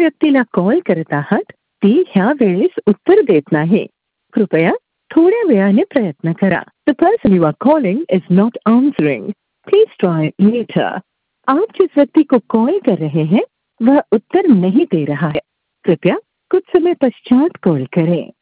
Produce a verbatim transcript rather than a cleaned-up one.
व्यक्तीला कॉल करत आहात ती ह्या वेळेस उत्तर देत नाही. कृपया थोड्या वेळाने प्रयत्न करा. The person you are calling is not answering. Please try later. आप जिस व्यक्ति को कॉल कर रहे हैं वह उत्तर नहीं दे रहा है. कृपया कुछ समय पश्चात कॉल करें.